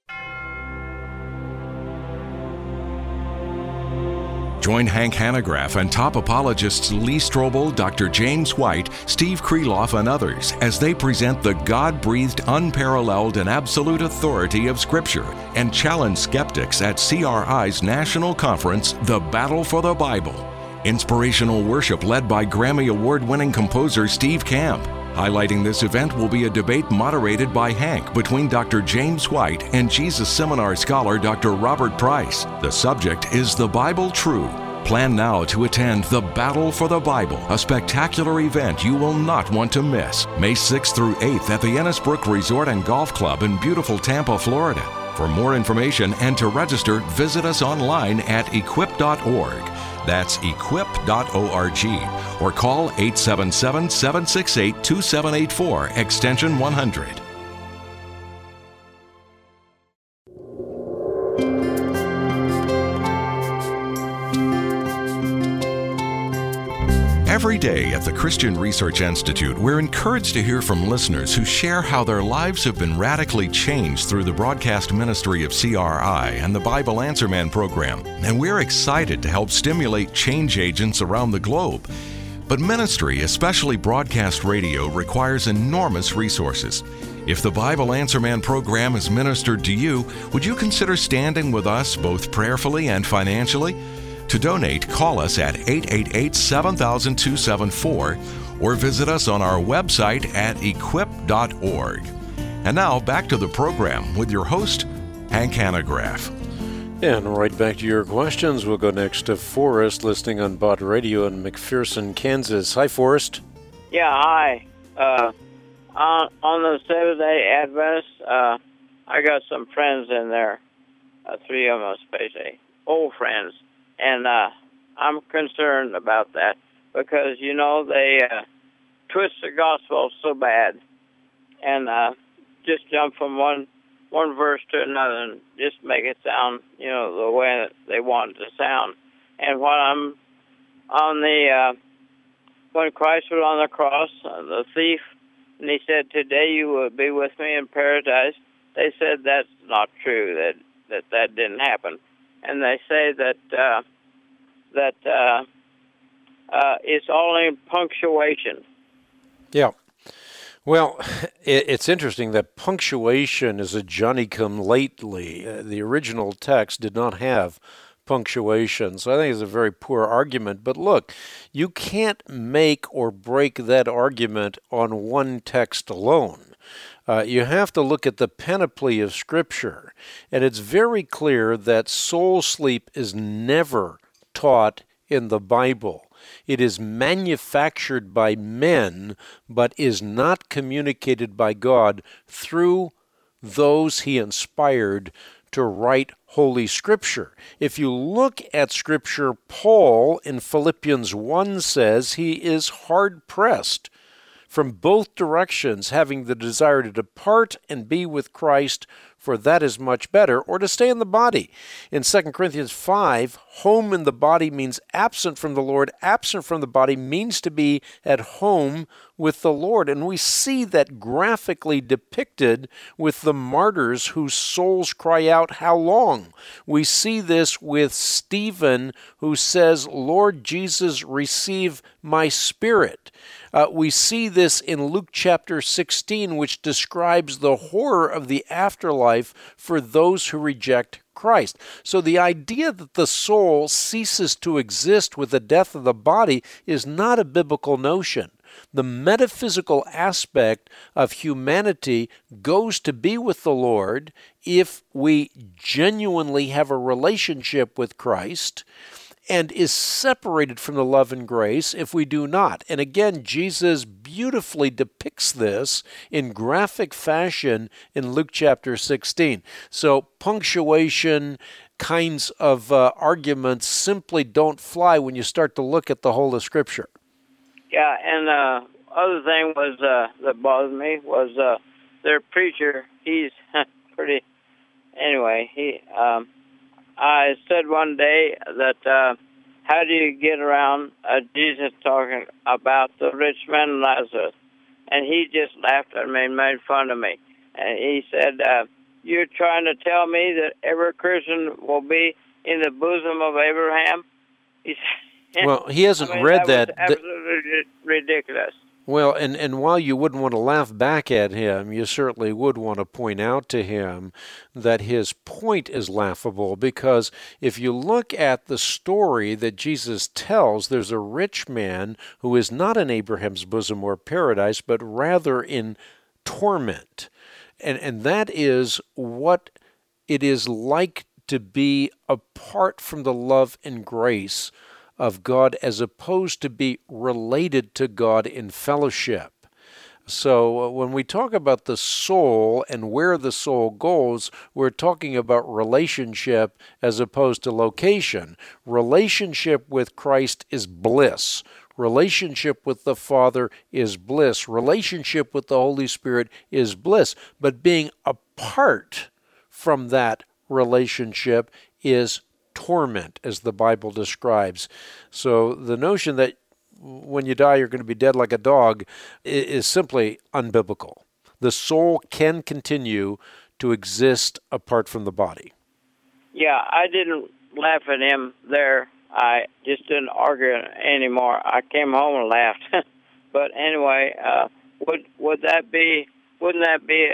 Join Hank Hanegraaff and top apologists Lee Strobel, Doctor James White, Steve Kreloff, and others as they present the God-breathed, unparalleled, and absolute authority of Scripture and challenge skeptics at C R I's national conference, The Battle for the Bible. Inspirational worship led by Grammy Award-winning composer Steve Camp. Highlighting this event will be a debate moderated by Hank between Doctor James White and Jesus Seminar scholar Doctor Robert Price. The subject is The Bible True. Plan now to attend The Battle for the Bible, a spectacular event you will not want to miss. May sixth through eighth at the Ennisbrook Resort and Golf Club in beautiful Tampa, Florida. For more information and to register, visit us online at equip dot org. That's equip dot org, or call eight seven seven, seven six eight, two seven eight four, extension one hundred. Every day at the Christian Research Institute, we're encouraged to hear from listeners who share how their lives have been radically changed through the broadcast ministry of C R I and the Bible Answer Man program. And we're excited to help stimulate change agents around the globe. But ministry, especially broadcast radio, requires enormous resources. If the Bible Answer Man program has ministered to you, would you consider standing with us both prayerfully and financially? To donate, call us at eight eight eight, seven thousand, two seven four or visit us on our website at equip dot org. And now back to the program with your host, Hank Hanegraaff. And right back to your questions. We'll go next to Forrest, listening on Bott Radio in McPherson, Kansas. Hi, Forrest. Yeah, hi. Uh, on, on the Seventh-day Adventists, uh, I got some friends in there, uh, three of them especially, old friends. And uh, I'm concerned about that because, you know, they uh, twist the gospel so bad and uh, just jump from one one verse to another and just make it sound, you know, the way that they want it to sound. And when I'm on the, uh, when Christ was on the cross, uh, the thief, and he said, today you will be with me in paradise, they said that's not true, that that, that didn't happen. And they say that uh, that uh, uh, it's all in punctuation. Yeah. Well, it, it's interesting that punctuation is a Johnny-come-lately. Uh, the original text did not have punctuation, so I think it's a very poor argument. But look, you can't make or break that argument on one text alone. Uh, you have to look at the panoply of Scripture, and it's very clear that soul sleep is never taught in the Bible. It is manufactured by men, but is not communicated by God through those He inspired to write Holy Scripture. If you look at Scripture, Paul in Philippians one says he is hard-pressed from both directions, having the desire to depart and be with Christ, for that is much better, or to stay in the body. In Second Corinthians five, home in the body means absent from the Lord. Absent from the body means to be at home with the Lord. And we see that graphically depicted with the martyrs whose souls cry out, how long? We see this with Stephen, who says, Lord Jesus, receive my spirit. Uh, we see this in Luke chapter sixteen, which describes the horror of the afterlife for those who reject Christ. So the idea that the soul ceases to exist with the death of the body is not a biblical notion. The metaphysical aspect of humanity goes to be with the Lord if we genuinely have a relationship with Christ. and is separated from the love and grace if we do not. And again, Jesus beautifully depicts this in graphic fashion in Luke chapter sixteen. So punctuation kinds of uh, arguments simply don't fly when you start to look at the whole of Scripture. Yeah, and uh, other thing was uh, that bothered me was uh, their preacher. He's pretty. Anyway, he. Um, I said one day that uh, how do you get around uh, Jesus talking about the rich man and Lazarus? And he just laughed at me and made fun of me. And he said, uh, you're trying to tell me that every Christian will be in the bosom of Abraham? He said, well, he hasn't I mean, read that. that. Was absolutely ridiculous. Well, and, and while you wouldn't want to laugh back at him, you certainly would want to point out to him that his point is laughable, because if you look at the story that Jesus tells, there's a rich man who is not in Abraham's bosom or paradise, but rather in torment. And, and that is what it is like to be apart from the love and grace of God, as opposed to be related to God in fellowship. So uh, when we talk about the soul and where the soul goes, we're talking about relationship as opposed to location. Relationship with Christ is bliss. Relationship with the Father is bliss. Relationship with the Holy Spirit is bliss. But being apart from that relationship is torment, as the Bible describes. So the notion that when you die you're going to be dead like a dog is simply unbiblical. The soul can continue to exist apart from the body. Yeah, I didn't laugh at him there. I just didn't argue anymore. I came home and laughed. But anyway, uh, would would that be? Wouldn't that be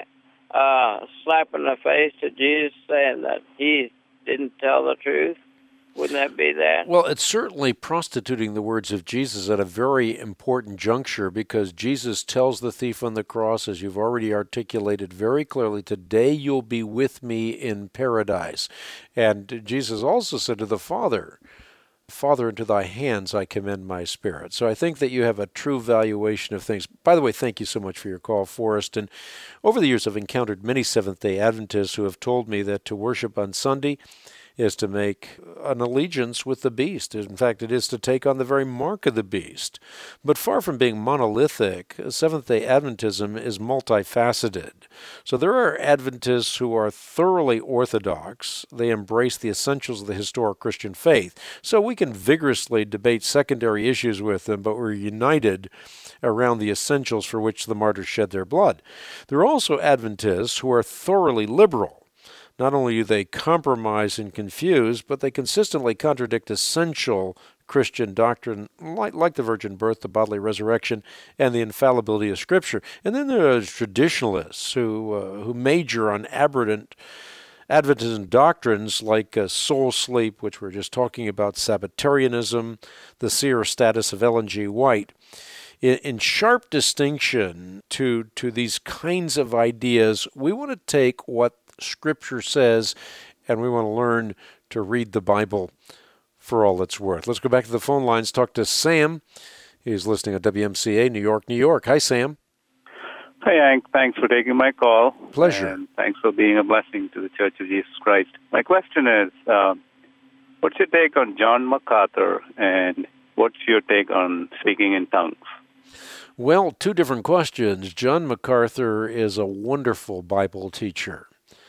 a slap in the face to Jesus, saying that he didn't tell the truth? Wouldn't that be that? Well, it's certainly prostituting the words of Jesus at a very important juncture, because Jesus tells the thief on the cross, as you've already articulated very clearly, today you'll be with me in paradise. And Jesus also said to the Father, Father, into thy hands I commend my spirit. So I think that you have a true valuation of things. By the way, thank you so much for your call, Forrest. And over the years, I've encountered many Seventh-day Adventists who have told me that to worship on Sunday is to make an allegiance with the beast. In fact, it is to take on the very mark of the beast. But far from being monolithic, Seventh-day Adventism is multifaceted. So there are Adventists who are thoroughly orthodox. They embrace the essentials of the historic Christian faith. So we can vigorously debate secondary issues with them, but we're united around the essentials for which the martyrs shed their blood. There are also Adventists who are thoroughly liberal. Not only do they compromise and confuse, but they consistently contradict essential Christian doctrine, like, like the virgin birth, the bodily resurrection, and the infallibility of Scripture. And then there are traditionalists who uh, who major on aberrant Adventism doctrines like uh, soul sleep, which we're just talking about, Sabbatarianism, the seer status of Ellen G. White. In, in sharp distinction to, to these kinds of ideas, we want to take what Scripture says, and we want to learn to read the Bible for all it's worth. Let's go back to the phone lines, talk to Sam. He's listening at W M C A, New York, New York. Hi, Sam. Hi, Hank. Thanks for taking my call. Pleasure. And thanks for being a blessing to the Church of Jesus Christ. My question is, uh, what's your take on John MacArthur, and what's your take on speaking in tongues? Well, two different questions. John MacArthur is a wonderful Bible teacher.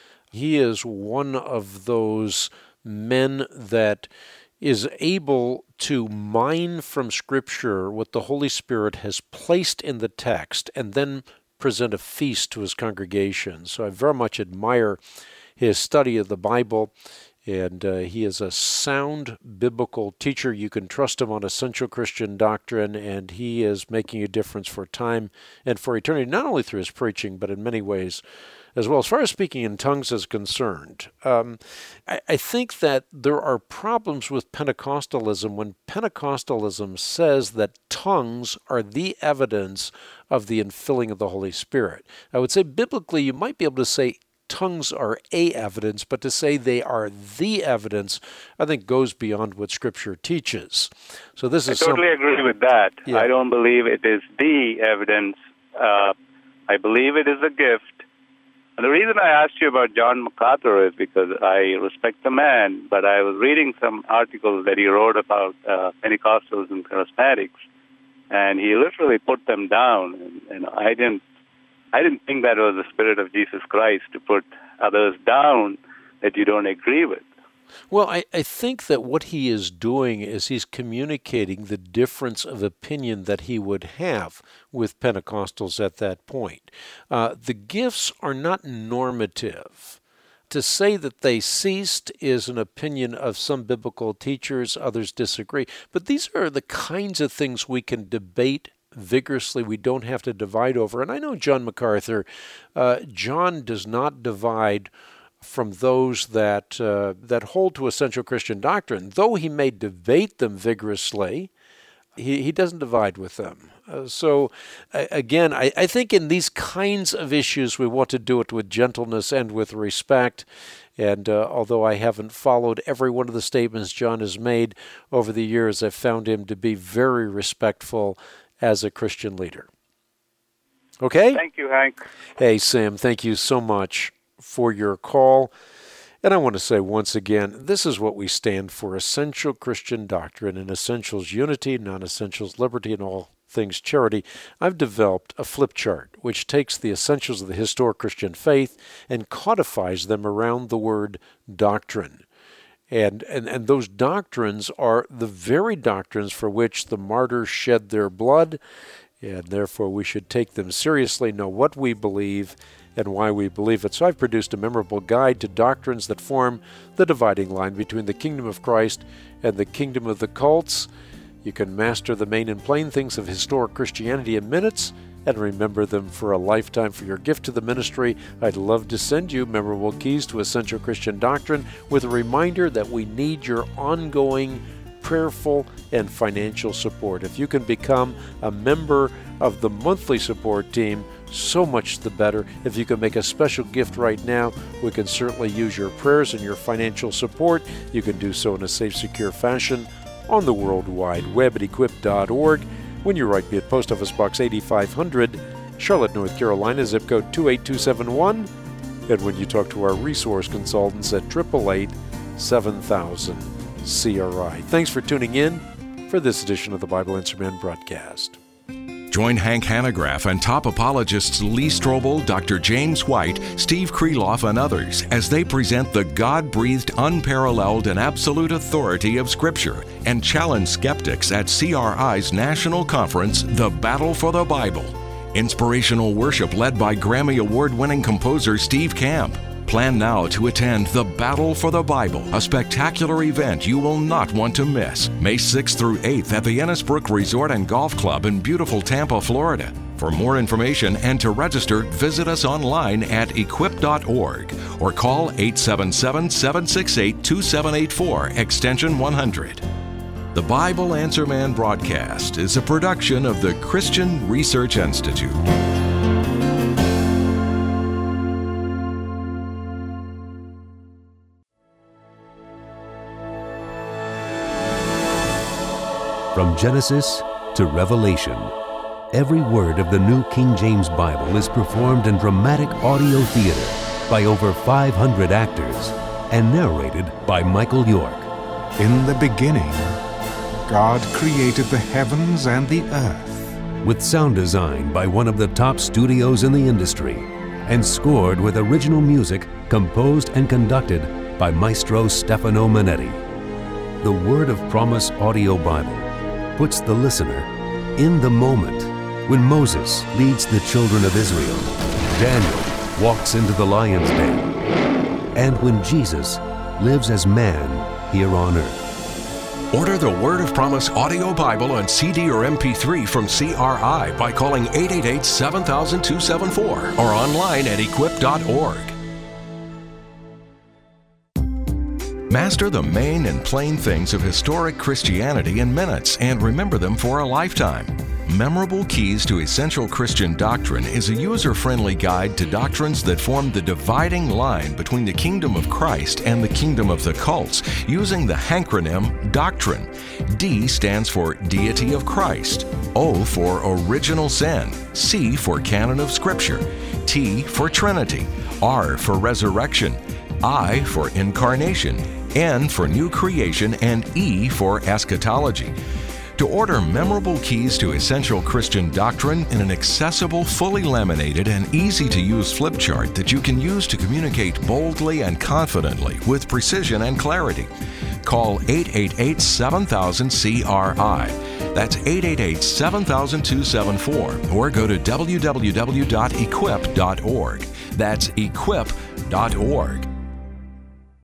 He is one of those men that is able to mine from Scripture what the Holy Spirit has placed in the text and then present a feast to his congregation. So I very much admire his study of the Bible, and uh, he is a sound biblical teacher. You can trust him on essential Christian doctrine, and he is making a difference for time and for eternity, not only through his preaching, but in many ways as well. As far as speaking in tongues is concerned, um, I, I think that there are problems with Pentecostalism when Pentecostalism says that tongues are the evidence of the infilling of the Holy Spirit. I would say biblically you might be able to say tongues are a evidence, but to say they are the evidence, I think goes beyond what Scripture teaches. So this is I totally some... agree with that. Yeah. I don't believe it is the evidence. Uh, I believe it is a gift. And the reason I asked you about John MacArthur is because I respect the man, but I was reading some articles that he wrote about uh, Pentecostals and Charismatics, and he literally put them down. And, and I didn't, I didn't think that was the Spirit of Jesus Christ to put others down that you don't agree with. Well, I, I think that what he is doing is he's communicating the difference of opinion that he would have with Pentecostals at that point. Uh, the gifts are not normative. To say that they ceased is an opinion of some biblical teachers, others disagree. But these are the kinds of things we can debate vigorously. We don't have to divide over. And I know John MacArthur, uh, John does not divide from those that uh, that hold to essential Christian doctrine. Though he may debate them vigorously, he, he doesn't divide with them. Uh, so, uh, again, I, I think in these kinds of issues, we want to do it with gentleness and with respect. And uh, although I haven't followed every one of the statements John has made over the years, I've found him to be very respectful as a Christian leader. Okay? Thank you, Hank. Hey, Sam, thank you so much for your call. And I want to say once again, this is what we stand for: essential Christian doctrine, and essentials unity, non-essentials liberty, and all things charity. I've developed a flip chart which takes the essentials of the historic Christian faith and codifies them around the word doctrine. And, and, and those doctrines are the very doctrines for which the martyrs shed their blood, and therefore we should take them seriously, know what we believe, and why we believe it. So I've produced a memorable guide to doctrines that form the dividing line between the kingdom of Christ and the kingdom of the cults. You can master the main and plain things of historic Christianity in minutes and remember them for a lifetime. For your gift to the ministry, I'd love to send you memorable keys to essential Christian doctrine with a reminder that we need your ongoing prayerful and financial support. If you can become a member of the monthly support team, so much the better. If you can make a special gift right now, we can certainly use your prayers and your financial support. You can do so in a safe, secure fashion on the World Wide Web at equip dot org. When you write me at Post Office Box eighty-five hundred, Charlotte, North Carolina, zip code two eight two seven one. And when you talk to our resource consultants at eight eight eight, seven thousand C R I. Thanks for tuning in for this edition of the Bible Answer Man broadcast. Join Hank Hanegraaff and top apologists Lee Strobel, Doctor James White, Steve Kreloff, and others as they present the God-breathed, unparalleled, and absolute authority of Scripture and challenge skeptics at C R I's national conference, The Battle for the Bible. Inspirational worship led by Grammy Award-winning composer Steve Camp. Plan now to attend The Battle for the Bible, a spectacular event you will not want to miss. May sixth through eighth at the Ennisbrook Resort and Golf Club in beautiful Tampa, Florida. For more information and to register, visit us online at equip dot org or call eight seven seven, seven six eight, two seven eight four, extension one hundred. The Bible Answer Man broadcast is a production of the Christian Research Institute. From Genesis to Revelation, every word of the New King James Bible is performed in dramatic audio theater by over five hundred actors and narrated by Michael York. In the beginning, God created the heavens and the earth. With sound design by one of the top studios in the industry and scored with original music composed and conducted by Maestro Stefano Manetti. The Word of Promise Audio Bible puts the listener in the moment when Moses leads the children of Israel, Daniel walks into the lion's den, and when Jesus lives as man here on earth. Order the Word of Promise Audio Bible on C D or M P three from C R I by calling eight eight eight, seven thousand, two seven four or online at equip dot org. Master the main and plain things of historic Christianity in minutes and remember them for a lifetime. Memorable Keys to Essential Christian Doctrine is a user-friendly guide to doctrines that form the dividing line between the kingdom of Christ and the kingdom of the cults, using the hancronym Doctrine. D stands for Deity of Christ, O for Original Sin, C for Canon of Scripture, T for Trinity, R for Resurrection, I for Incarnation, N for New Creation, and E for Eschatology. To order Memorable Keys to Essential Christian Doctrine in an accessible, fully laminated, and easy-to-use flip chart that you can use to communicate boldly and confidently with precision and clarity, call eight eight eight, seven thousand, C R I. That's eight eight eight, seven thousand, two seven four, or go to w w w dot equip dot org. That's equip dot org.